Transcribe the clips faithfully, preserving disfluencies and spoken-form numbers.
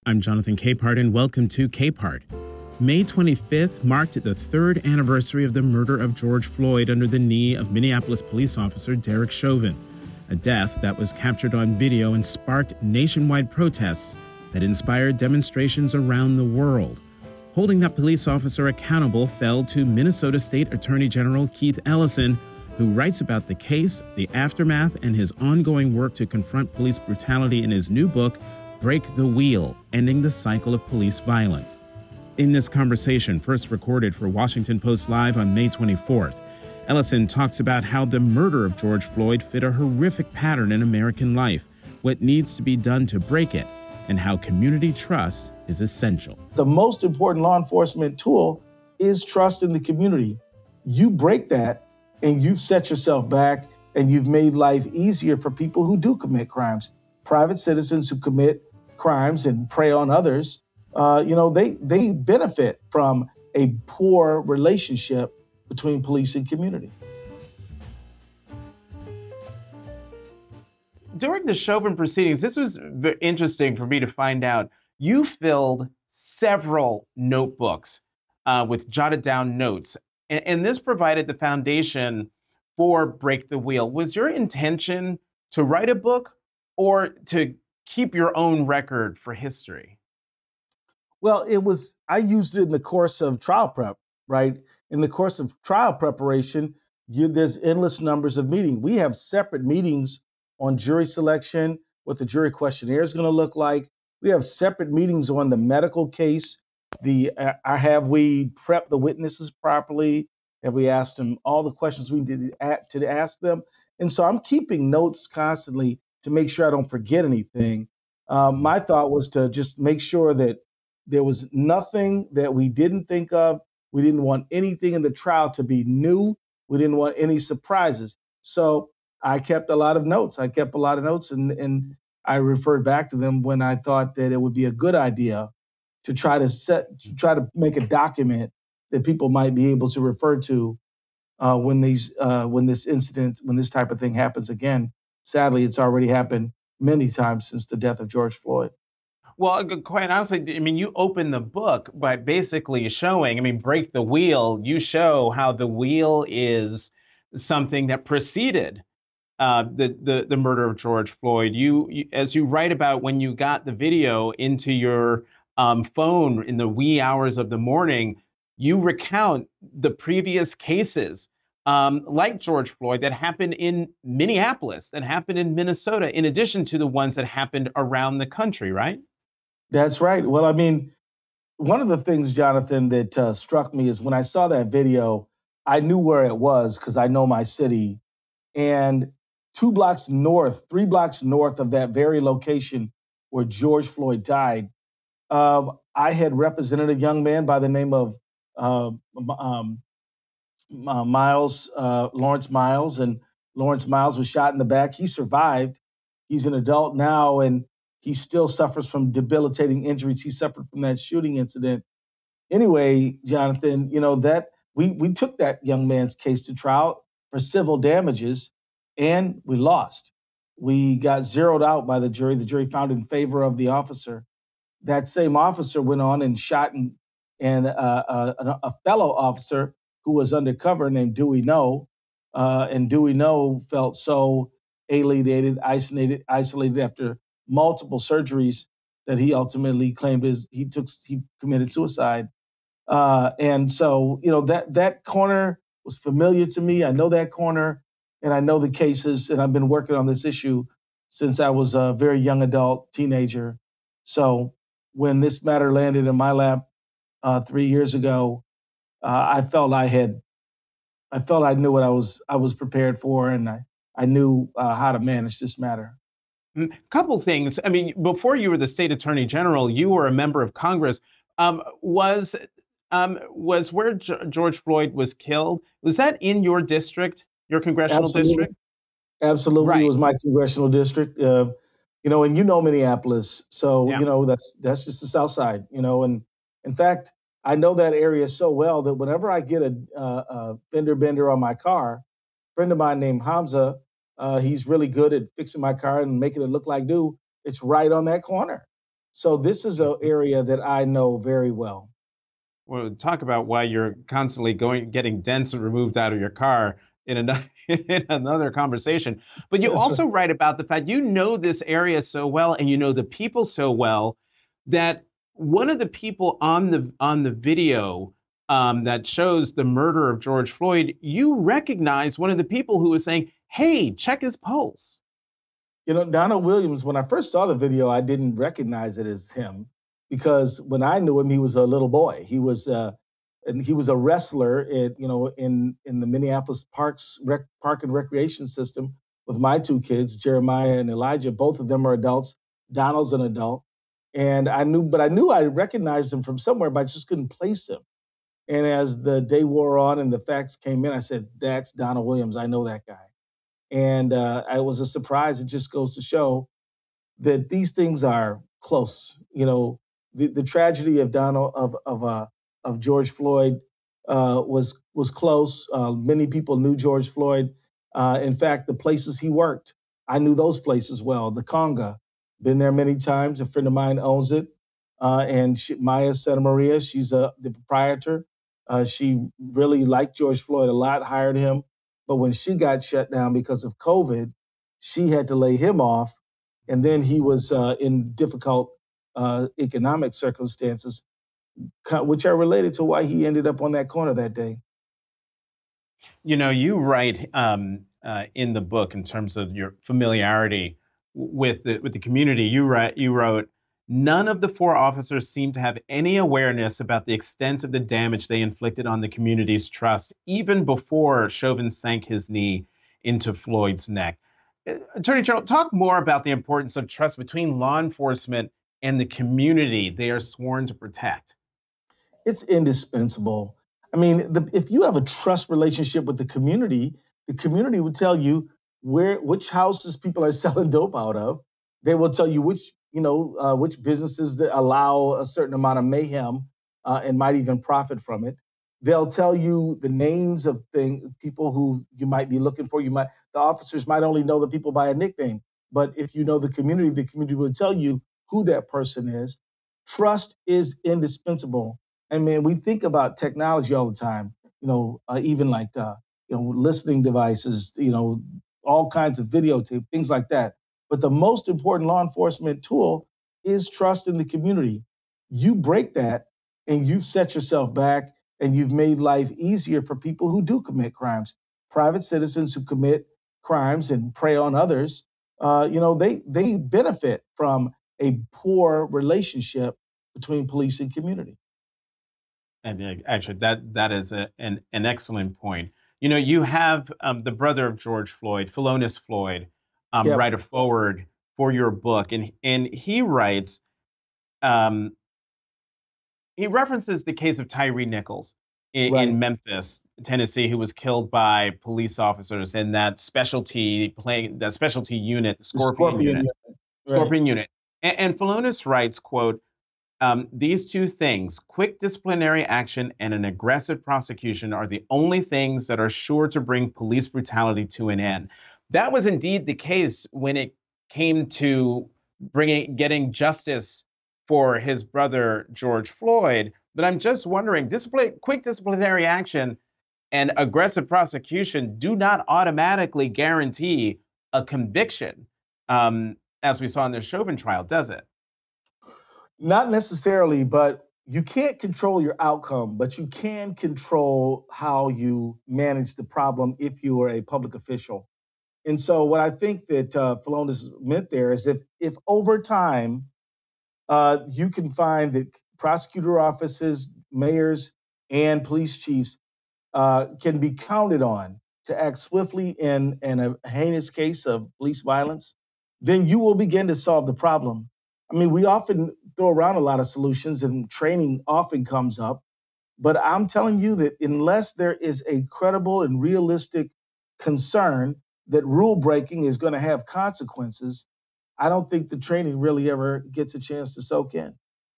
I'm Jonathan Capehart, and welcome to Capehart. May twenty-fifth marked the third anniversary of the murder of George Floyd under the knee of Minneapolis police officer Derek Chauvin, a death that was captured on video and sparked nationwide protests that inspired demonstrations around the world. Holding that police officer accountable fell to Minnesota State Attorney General Keith Ellison, who writes about the case, the aftermath, and his ongoing work to confront police brutality in his new book, Break the Wheel: Ending the Cycle of Police Violence. In this conversation, first recorded for Washington Post Live on May twenty-fourth, Ellison talks about how the murder of George Floyd fit a horrific pattern in American life, what needs to be done to break it, and how community trust is essential. The most important law enforcement tool is trust in the community. You break that, and you've set yourself back, and you've made life easier for people who do commit crimes. Private citizens who commit crimes and prey on others, uh, you know, they they benefit from a poor relationship between police and community. During the Chauvin proceedings, this was very interesting for me to find out. You filled several notebooks uh, with jotted down notes, and, and this provided the foundation for Break the Wheel. Was your intention to write a book or to keep your own record for history? Well, it was, I used it in the course of trial prep, right? In the course of trial preparation, you, there's endless numbers of meetings. We have separate meetings on jury selection, what the jury questionnaire is going to look like. We have separate meetings on the medical case. The uh, have we prepped the witnesses properly? Have we asked them all the questions we did to ask them? And so I'm keeping notes constantly to make sure I don't forget anything. Um, my thought was to just make sure that there was nothing that we didn't think of. We didn't want anything in the trial to be new. We didn't want any surprises. So I kept a lot of notes. I kept a lot of notes, and, and I referred back to them when I thought that it would be a good idea to try to set, to try to make a document that people might be able to refer to uh, when these, uh, when this incident, when this type of thing happens again. Sadly, it's already happened many times since the death of George Floyd. Well, quite honestly, I mean, you open the book by basically showing, I mean, Break the Wheel, you show how the wheel is something that preceded uh, the, the, the murder of George Floyd. You, you, as you write about when you got the video into your um, phone in the wee hours of the morning, you recount the previous cases Um, like George Floyd that happened in Minneapolis, that happened in Minnesota, in addition to the ones that happened around the country, right? That's right. Well, I mean, one of the things, Jonathan, that uh, struck me is when I saw that video, I knew where it was because I know my city. And two blocks north, three blocks north of that very location where George Floyd died, uh, I had represented a young man by the name of uh, um, uh, Miles, uh, Lawrence Miles, and Lawrence Miles was shot in the back. He survived. He's an adult now, and he still suffers from debilitating injuries he suffered from that shooting incident. Anyway, Jonathan, you know that we we took that young man's case to trial for civil damages, and we lost. We got zeroed out by the jury. The jury found in favor of the officer. That same officer went on and shot and and uh, uh, a, a fellow officer who was undercover named Dewey No, uh, and Dewey No felt so alienated, isolated, isolated after multiple surgeries that he ultimately claimed his he took he committed suicide. Uh, and so you know that that corner was familiar to me. I know that corner, and I know the cases, and I've been working on this issue since I was a very young adult teenager. So when this matter landed in my lap uh, three years ago, uh, I felt I had, I felt I knew what I was, I was prepared for, and I, I knew uh, how to manage this matter. A couple things. I mean, before you were the state attorney general, you were a member of Congress. Um, was um, was where G- George Floyd was killed? Was that in your district, your congressional Absolutely. district? Absolutely, Right. it was my congressional district. Uh, you know, and you know Minneapolis, so Yeah. you know that's that's just the South Side. You know, and in fact, I know that area so well that whenever I get a, uh, a fender bender on my car, a friend of mine named Hamza, uh, he's really good at fixing my car and making it look like new. It's right on that corner. So this is an area that I know very well. Well, talk about why you're constantly going, getting dents removed out of your car in another, in another conversation. But you also write about the fact you know this area so well and you know the people so well that one of the people on the on the video um, that shows the murder of George Floyd, you recognize one of the people who was saying, "Hey, check his pulse." You know, Donald Williams, when I first saw the video, I didn't recognize it as him because when I knew him, he was a little boy. He was uh, and he was a wrestler at, you know, in in the Minneapolis Parks rec, Park and Recreation System with my two kids, Jeremiah and Elijah. Both of them are adults. Donald's an adult. And I knew, but I knew I recognized him from somewhere, but I just couldn't place him. And as the day wore on and the facts came in, I said, "That's Donald Williams. I know that guy." And uh, it was a surprise. It just goes to show that these things are close. You know, the, the tragedy of Donald of of uh, of George Floyd uh, was was close. Uh, many people knew George Floyd. Uh, in fact, the places he worked, I knew those places well. The Conga, been there many times. A friend of mine owns it, uh, and she, Maya Santa Maria, she's a, the proprietor. Uh, she really liked George Floyd a lot, hired him. But when she got shut down because of COVID, she had to lay him off. And then he was uh, in difficult uh, economic circumstances, which are related to why he ended up on that corner that day. You know, you write um, uh, in the book in terms of your familiarity with the with the community. You write, you wrote, none of the four officers seemed to have any awareness about the extent of the damage they inflicted on the community's trust, even before Chauvin sank his knee into Floyd's neck. Attorney General, talk more about the importance of trust between law enforcement and the community they are sworn to protect. It's indispensable. I mean, the, if you have a trust relationship with the community, the community would tell you where which houses people are selling dope out of. They will tell you which you know uh, which businesses that allow a certain amount of mayhem uh, and might even profit from it. They'll tell you the names of thing people who you might be looking for. You might the officers might only know the people by a nickname, but if you know the community, the community will tell you who that person is. Trust is indispensable. I mean, we think about technology all the time. You know, uh, even like uh, you know listening devices. You know, all kinds of videotape, things like that. But the most important law enforcement tool is trust in the community. You break that, and you've set yourself back, and you've made life easier for people who do commit crimes. Private citizens who commit crimes and prey on others, uh, you know, they they benefit from a poor relationship between police and community. And actually, that that is a, an an excellent point. You know, you have um, the brother of George Floyd, Philonise Floyd, um, Yep. write a forward for your book, and and he writes, um, he references the case of Tyree Nichols in, Right. in Memphis, Tennessee, who was killed by police officers in that specialty plane, that specialty unit, the The Scorpion Scorpion unit, Unit. Right. Scorpion unit. And, and Philonise writes, quote, um, these two things, quick disciplinary action and an aggressive prosecution, are the only things that are sure to bring police brutality to an end. That was indeed the case when it came to bringing getting justice for his brother George Floyd. But I'm just wondering, discipline, quick disciplinary action and aggressive prosecution do not automatically guarantee a conviction, um, as we saw in the Chauvin trial, does it? Not necessarily, but you can't control your outcome, but you can control how you manage the problem if you are a public official. And so, what I think that uh, Philonise meant there is if, if over time uh, you can find that prosecutor offices, mayors, and police chiefs uh, can be counted on to act swiftly in, in a heinous case of police violence, then you will begin to solve the problem. I mean, we often throw around a lot of solutions and training often comes up, but I'm telling you that unless there is a credible and realistic concern that rule breaking is going to have consequences, I don't think the training really ever gets a chance to soak in.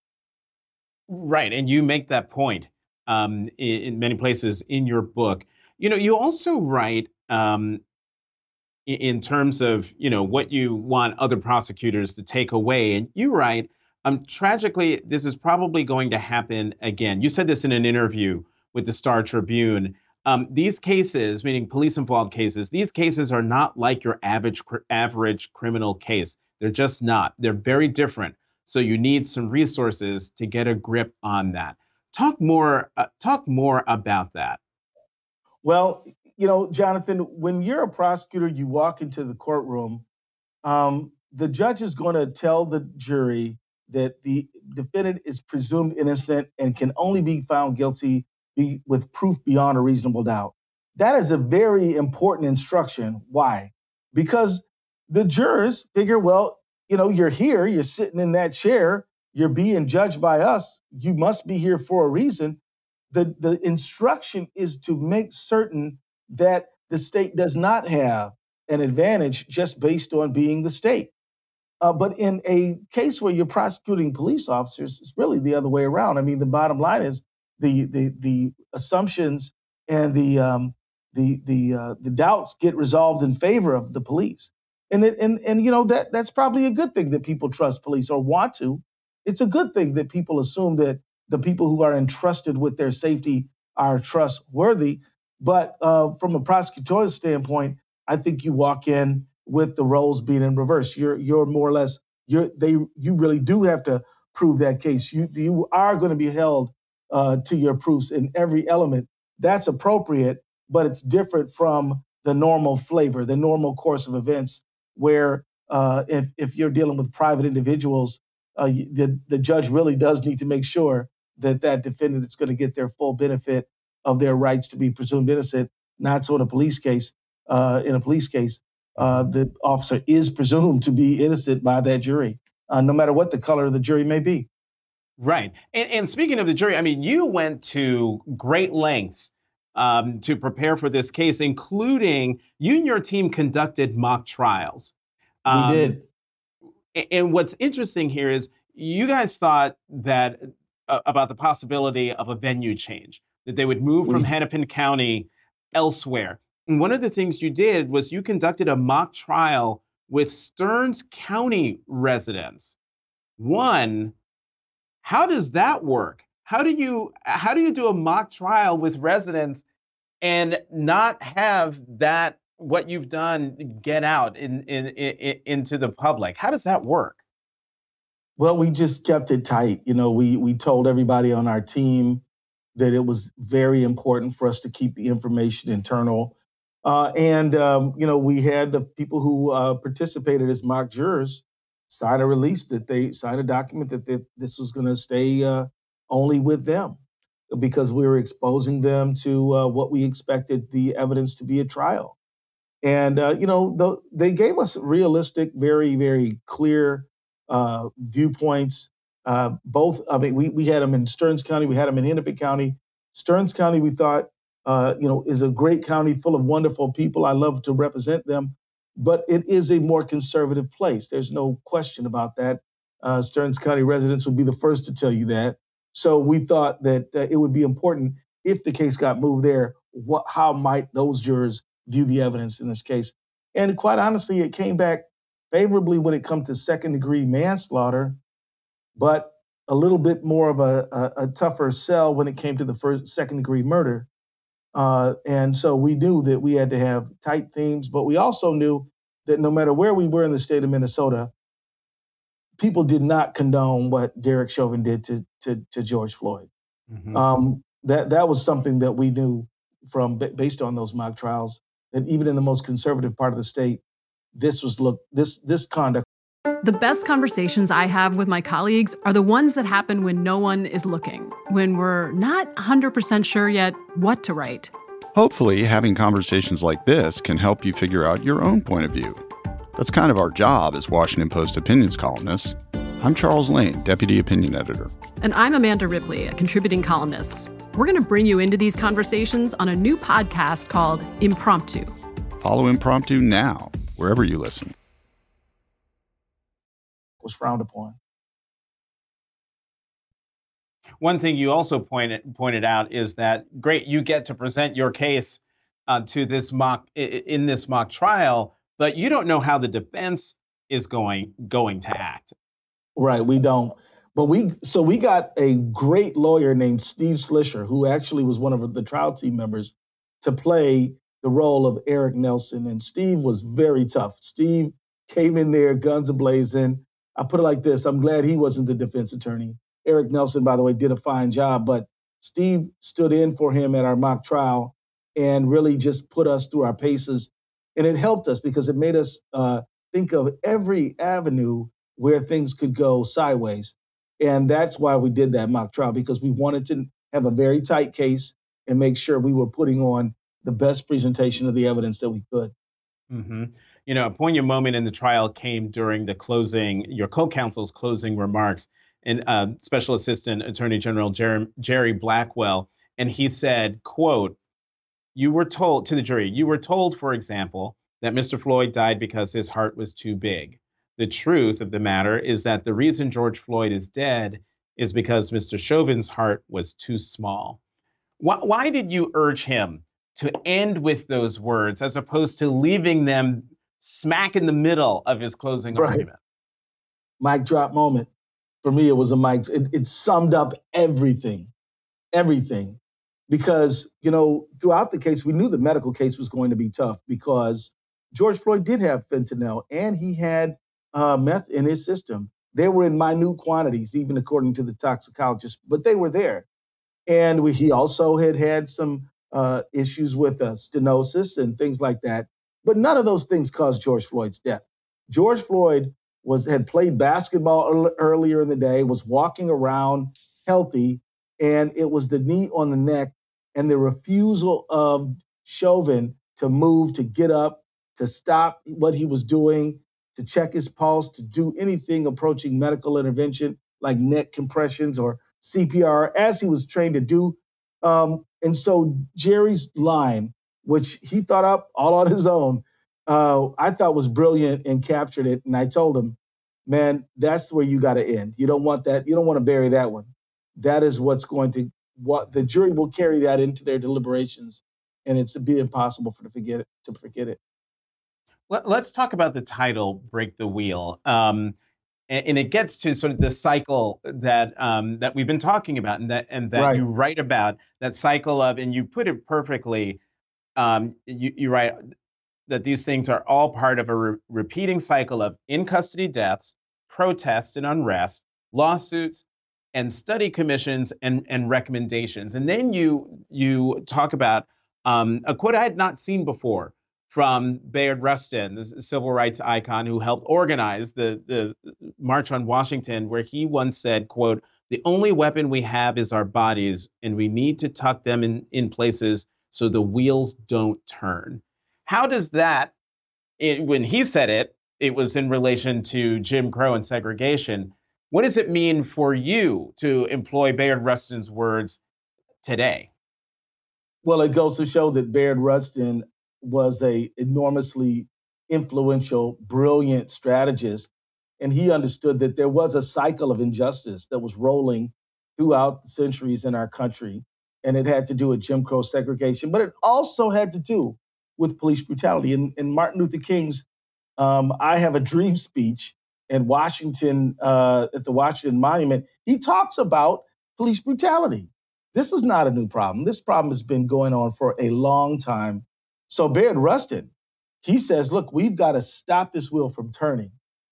Right, and you make that point um, in, in many places in your book. You know, you also write um, in terms of, you know, what you want other prosecutors to take away, and you write, Um, tragically, this is probably going to happen again. You said this in an interview with the Star Tribune. Um, these cases, meaning police-involved cases, these cases are not like your average cr- average criminal case. They're just not. They're very different. So you need some resources to get a grip on that. Talk more. Uh, talk more about that. Well, you know, Jonathan, when you're a prosecutor, you walk into the courtroom, um, the judge is going to tell the jury that the defendant is presumed innocent and can only be found guilty be, with proof beyond a reasonable doubt. That is a very important instruction. Why? Because the jurors figure, well, you know, you're here, you're sitting in that chair, you're being judged by us, you must be here for a reason. The, the instruction is to make certain that the state does not have an advantage just based on being the state. Uh, but in a case where you're prosecuting police officers, it's really the other way around. I mean, the bottom line is the the the assumptions and the um, the the uh, the doubts get resolved in favor of the police, and it, and and you know that that's probably a good thing that people trust police or want to. It's a good thing that people assume that the people who are entrusted with their safety are trustworthy. But uh, from a prosecutorial standpoint, I think you walk in with the roles being in reverse. You're you're more or less you're they you really do have to prove that case. You you are going to be held uh, to your proofs in every element. That's appropriate, but it's different from the normal flavor, the normal course of events, where uh, if if you're dealing with private individuals, uh, the the judge really does need to make sure that that defendant is going to get their full benefit of their rights to be presumed innocent. Not so in a police case. Uh, in a police case, uh, the officer is presumed to be innocent by that jury, uh, no matter what the color of the jury may be. Right. And, and speaking of the jury, I mean, you went to great lengths um, to prepare for this case, including you and your team conducted mock trials. Um, we did. And what's interesting here is you guys thought that uh, about the possibility of a venue change, that they would move from we, Hennepin County elsewhere. And one of the things you did was you conducted a mock trial with Stearns County residents. One, how does that work? How do you how do you do a mock trial with residents and not have that what you've done get out in, in, in into the public? How does that work? Well, we just kept it tight. You know, we we told everybody on our team that it was very important for us to keep the information internal. Uh, and, um, you know, we had the people who uh, participated as mock jurors sign a release that they sign a document that they, this was going to stay uh, only with them because we were exposing them to uh, what we expected the evidence to be at trial. And, uh, you know, the, they gave us realistic, very, very clear uh, viewpoints. Uh, both, I mean, we, we had them in Stearns County, we had them in Hennepin County. Stearns County, we thought, Uh, you know, is a great county full of wonderful people. I love to represent them, but it is a more conservative place. There's no question about that. Uh, Stearns County residents would be the first to tell you that. So we thought that uh, it would be important if the case got moved there, what, how might those jurors view the evidence in this case? And quite honestly, it came back favorably when it comes to second degree manslaughter, but a little bit more of a, a, a tougher sell when it came to the first second degree murder. Uh, and so we knew that we had to have tight themes, but we also knew that no matter where we were in the state of Minnesota, people did not condone what Derek Chauvin did to to, to George Floyd. Mm-hmm. Um, that that was something that we knew from based on those mock trials, that even in the most conservative part of the state, this was look this this conduct. The best conversations I have with my colleagues are the ones that happen when no one is looking, when we're not one hundred percent sure yet what to write. Hopefully, having conversations like this can help you figure out your own point of view. That's kind of our job as Washington Post opinions columnists. I'm Charles Lane, Deputy Opinion Editor. And I'm Amanda Ripley, a contributing columnist. We're going to bring you into these conversations on a new podcast called Impromptu. Follow Impromptu now, wherever you listen. Was frowned upon. One thing you also pointed pointed out is that great, you get to present your case uh, to this mock in this mock trial, but you don't know how the defense is going going to act. Right, we don't. But we, so we got a great lawyer named Steve Slisher, who actually was one of the trial team members, to play the role of Eric Nelson. And Steve was very tough. Steve came in there guns a-blazing. I put it like this, I'm glad he wasn't the defense attorney. Eric Nelson, by the way, did a fine job, but Steve stood in for him at our mock trial and really just put us through our paces. And it helped us because it made us uh, think of every avenue where things could go sideways. And that's why we did that mock trial, because we wanted to have a very tight case and make sure we were putting on the best presentation of the evidence that we could. Mm-hmm. You know, a poignant moment in the trial came during the closing, your co-counsel's closing remarks, and uh, Special Assistant Attorney General Jer- Jerry Blackwell, and he said, quote, "You were told," to the jury, "you were told, for example, that Mister Floyd died because his heart was too big. The truth of the matter is that the reason George Floyd is dead is because Mister Chauvin's heart was too small." Why, why did you urge him to end with those words as opposed to leaving them smack in the middle of his closing Right. argument? Mic drop moment. For me, it was a mic. It, it summed up everything, everything. Because, you know, throughout the case, we knew the medical case was going to be tough because George Floyd did have fentanyl and he had uh, meth in his system. They were in minute quantities, even according to the toxicologist, but they were there. And we, he also had had some uh, issues with uh, stenosis and things like that. But none of those things caused George Floyd's death. George Floyd was had played basketball earl- earlier in the day, was walking around healthy, and it was the knee on the neck and the refusal of Chauvin to move, to get up, to stop what he was doing, to check his pulse, to do anything approaching medical intervention like neck compressions or C P R, as he was trained to do. Um, and so Jerry's line, which he thought up all on his own, uh, I thought was brilliant and captured it. And I told him, man, that's where you got to end. You don't want that. You don't want to bury that one. That is what's going to, what the jury will carry that into their deliberations. And it's to be impossible for to forget it, to forget it. Let, let's talk about the title, Break the Wheel. Um, and, and it gets to sort of the cycle that um, that we've been talking about, and that and that Right. you write about, that cycle of, and you put it perfectly. Um, you, you write that these things are all part of a re- repeating cycle of in custody deaths, protest and unrest, lawsuits, and study commissions and, and recommendations. And then you you talk about um, a quote I had not seen before from Bayard Rustin, the civil rights icon who helped organize the, the March on Washington, where he once said, quote, "The only weapon we have is our bodies, and we need to tuck them in, in places so the wheels don't turn." How does that, it, when he said it, it was in relation to Jim Crow and segregation. What does it mean for you to employ Bayard Rustin's words today? Well, it goes to show that Bayard Rustin was a enormously influential, brilliant strategist. And he understood that there was a cycle of injustice that was rolling throughout the centuries in our country. And it had to do with Jim Crow segregation, but it also had to do with police brutality. In, in Martin Luther King's um, I Have a Dream speech in Washington, uh, at the Washington Monument, he talks about police brutality. This is not a new problem. This problem has been going on for a long time. So Bayard Rustin, he says, look, we've got to stop this wheel from turning.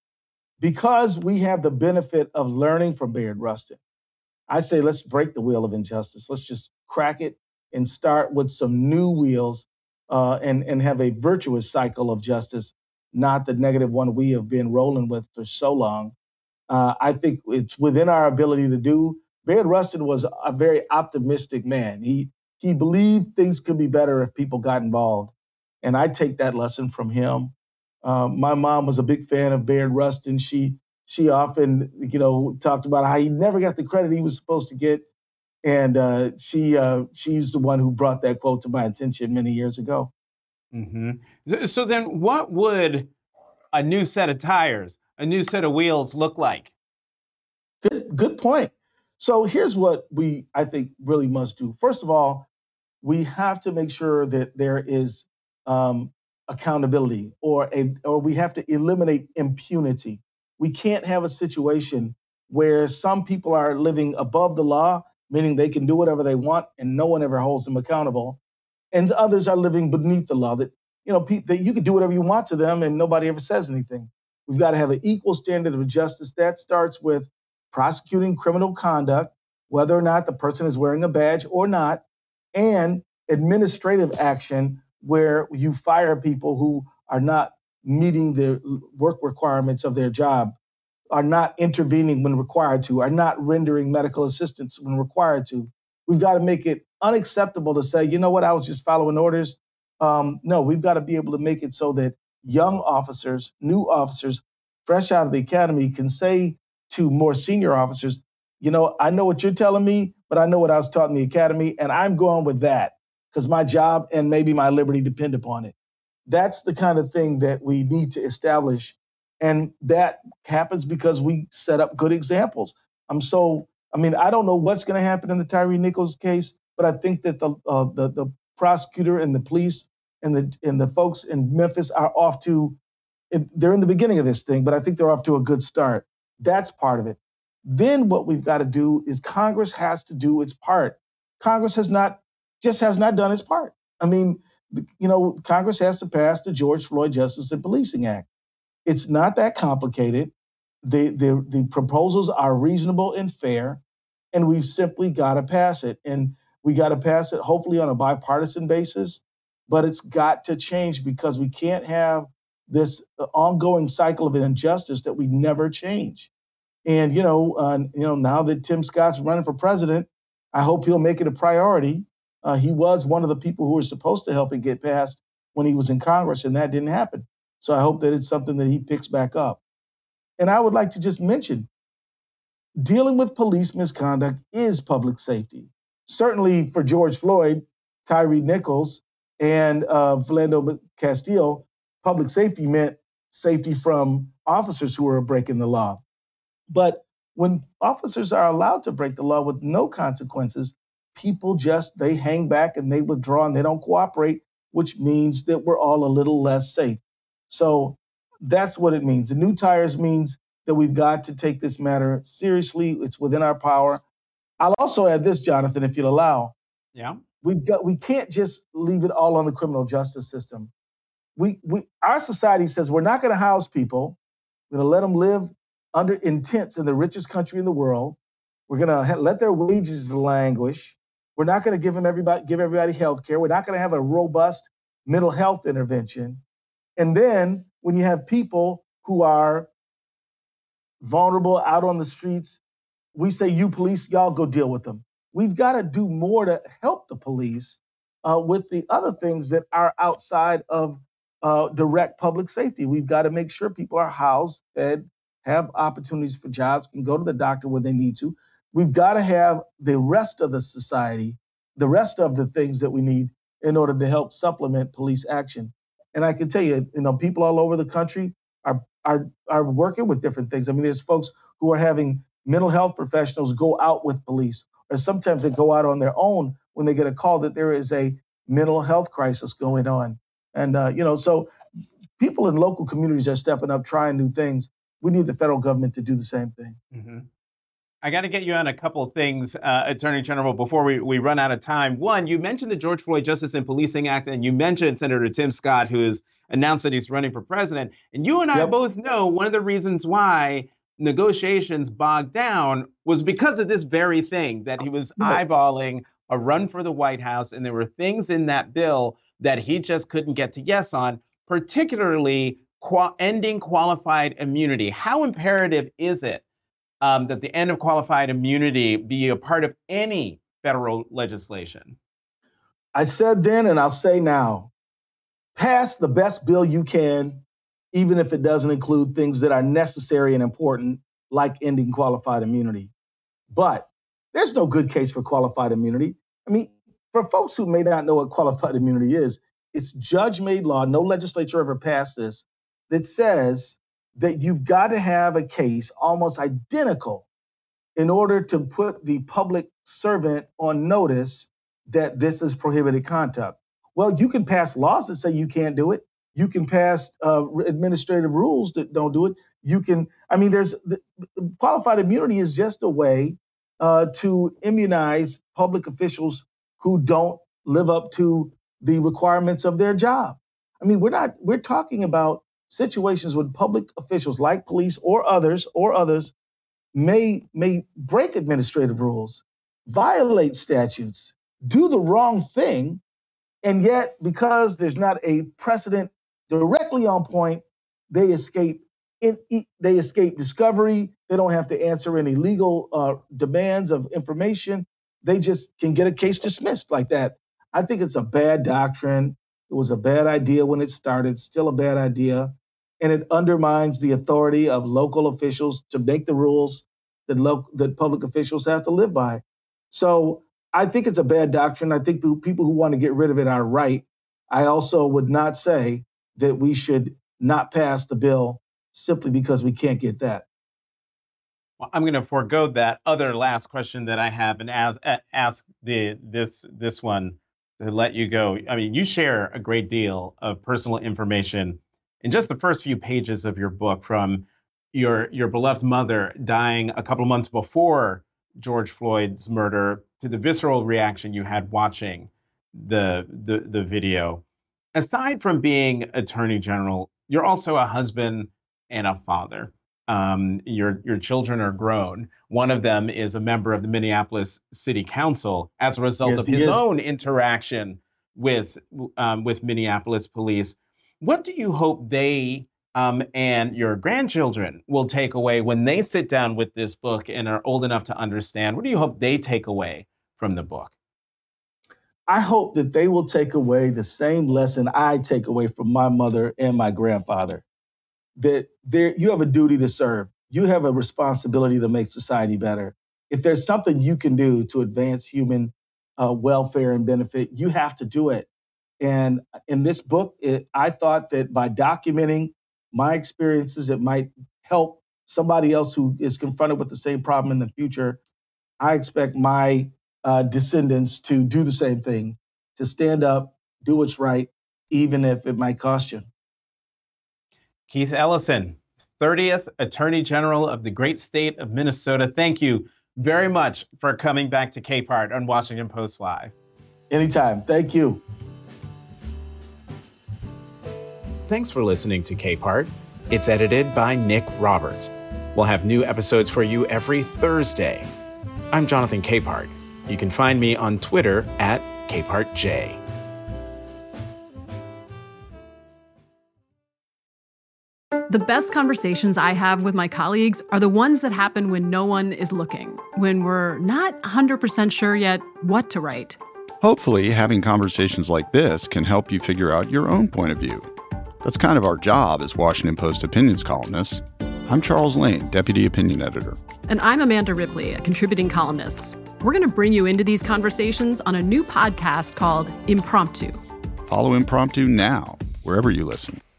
Because we have the benefit of learning from Bayard Rustin, I say, let's break the wheel of injustice. Let's just crack it and start with some new wheels uh, and, and have a virtuous cycle of justice, not the negative one we have been rolling with for so long. Uh, I think it's within our ability to do. Bayard Rustin was a very optimistic man. He he believed things could be better if people got involved. And I take that lesson from him. Um, my mom was a big fan of Bayard Rustin. She she often, you know, talked about how he never got the credit he was supposed to get. And uh, she uh, she's the one who brought that quote to my attention many years ago. Mm-hmm. So then what would a new set of tires, a new set of wheels look like? Good, good point. So here's what we, I think, really must do. First of all, we have to make sure that there is um, accountability, or a, or we have to eliminate impunity. We can't have a situation where some people are living above the law, meaning they can do whatever they want and no one ever holds them accountable. And others are living beneath the law, that, you know, pe- that you can do whatever you want to them and nobody ever says anything. We've got to have an equal standard of justice. That starts with prosecuting criminal conduct, whether or not the person is wearing a badge or not, and administrative action where you fire people who are not meeting the work requirements of their job, are not intervening when required to, are not rendering medical assistance when required to. We've got to make it unacceptable to say, you know what, I was just following orders. Um, no, we've got to be able to make it so that young officers, new officers, fresh out of the academy can say to more senior officers, you know, I know what you're telling me, but I know what I was taught in the academy, and I'm going with that because my job and maybe my liberty depend upon it. That's the kind of thing that we need to establish. And that happens because we set up good examples. I'm so, I mean, I don't know what's going to happen in the Tyre Nichols case, but I think that the, uh, the the prosecutor and the police and the and the folks in Memphis are off to, they're in the beginning of this thing, but I think they're off to a good start. That's part of it. Then what we've got to do is Congress has to do its part. Congress has not, just has not done its part. I mean, you know, Congress has to pass the George Floyd Justice and Policing Act. It's not that complicated. The, the, the proposals are reasonable and fair, and we've simply got to pass it. And we got to pass it hopefully on a bipartisan basis, but it's got to change because we can't have this ongoing cycle of injustice that we never change. And, you know, uh, you know, now that Tim Scott's running for president, I hope he'll make it a priority. Uh, he was one of the people who were supposed to help it get passed when he was in Congress, and that didn't happen. So I hope that it's something that he picks back up. And I would like to just mention, dealing with police misconduct is public safety. Certainly for George Floyd, Tyre Nichols, and uh, Philando Castile, public safety meant safety from officers who were breaking the law. But when officers are allowed to break the law with no consequences, people just, they hang back and they withdraw and they don't cooperate, which means that we're all a little less safe. So that's what it means. The new tires means that we've got to take this matter seriously. It's within our power. I'll also add this, Jonathan, if you'll allow. Yeah. We've got, we can't just leave it all on the criminal justice system. We, we, our society says we're not going to house people. We're going to let them live under in tents in the richest country in the world. We're going to ha- let their wages languish. We're not going to give them everybody, give everybody health care. We're not going to have a robust mental health intervention. And then when you have people who are vulnerable out on the streets, we say, you police, y'all go deal with them. We've got to do more to help the police uh, with the other things that are outside of uh, direct public safety. We've got to make sure people are housed, fed, have opportunities for jobs, can go to the doctor when they need to. We've got to have the rest of the society, the rest of the things that we need in order to help supplement police action. And I can tell you, you know, people all over the country are are are working with different things. I mean, there's folks who are having mental health professionals go out with police, or sometimes they go out on their own when they get a call that there is a mental health crisis going on. And, uh, you know, so people in local communities are stepping up, trying new things. We need the federal government to do the same thing. Mm-hmm. I got to get you on a couple of things, uh, Attorney General, before we, we run out of time. One, you mentioned the George Floyd Justice and Policing Act, and you mentioned Senator Tim Scott, who has announced that he's running for president. And you and I Yep. both know one of the reasons why negotiations bogged down was because of this very thing, that he was Right. eyeballing a run for the White House, and there were things in that bill that he just couldn't get to yes on, particularly qua- ending qualified immunity. How imperative is it Um, that the end of qualified immunity be a part of any federal legislation? I said then, and I'll say now, pass the best bill you can, even if it doesn't include things that are necessary and important, like ending qualified immunity. But there's no good case for qualified immunity. I mean, for folks who may not know what qualified immunity is, it's judge-made law, no legislature ever passed this, that says that you've got to have a case almost identical in order to put the public servant on notice that this is prohibited conduct. Well, you can pass laws that say you can't do it. You can pass uh, administrative rules that don't do it. you can, I mean, there's the, qualified immunity is just a way uh, to immunize public officials who don't live up to the requirements of their job. I mean, we're not, we're talking about situations when public officials like police or others or others may, may break administrative rules, violate statutes, do the wrong thing. And yet, because there's not a precedent directly on point, they escape in, they escape discovery. They don't have to answer any legal uh, demands of information. They just can get a case dismissed like that. I think it's a bad doctrine. It was a bad idea when it started, still a bad idea. And it undermines the authority of local officials to make the rules that, lo- that public officials have to live by. So I think it's a bad doctrine. I think people who want to get rid of it are right. I also would not say that we should not pass the bill simply because we can't get that. Well, I'm going to forego that other last question that I have and ask, ask the this this one to let you go. I mean, you share a great deal of personal information in just the first few pages of your book, from your your beloved mother dying a couple of months before George Floyd's murder to the visceral reaction you had watching the the, the video. Aside from being Attorney General, you're also a husband and a father. Um, your your children are grown. One of them is a member of the Minneapolis City Council as a result yes, of his is. own interaction with um, with Minneapolis police. What do you hope they um, and your grandchildren will take away when they sit down with this book and are old enough to understand? What do you hope they take away from the book? I hope that they will take away the same lesson I take away from my mother and my grandfather, that there you have a duty to serve. You have a responsibility to make society better. If there's something you can do to advance human uh, welfare and benefit, you have to do it. And in this book, it, I thought that by documenting my experiences, it might help somebody else who is confronted with the same problem in the future. I expect my uh, descendants to do the same thing, to stand up, do what's right, even if it might cost you. Keith Ellison, thirtieth Attorney General of the great state of Minnesota. Thank you very much for coming back to Capehart on Washington Post Live. Anytime. Thank you. Thanks for listening to Capehart. It's edited by Nick Roberts. We'll have new episodes for you every Thursday. I'm Jonathan Capehart. You can find me on Twitter at CapehartJ. The best conversations I have with my colleagues are the ones that happen when no one is looking, when we're not one hundred percent sure yet what to write. Hopefully, having conversations like this can help you figure out your own point of view. That's kind of our job as Washington Post opinions columnists. I'm Charles Lane, Deputy Opinion Editor. And I'm Amanda Ripley, a contributing columnist. We're going to bring you into these conversations on a new podcast called Impromptu. Follow Impromptu now, wherever you listen.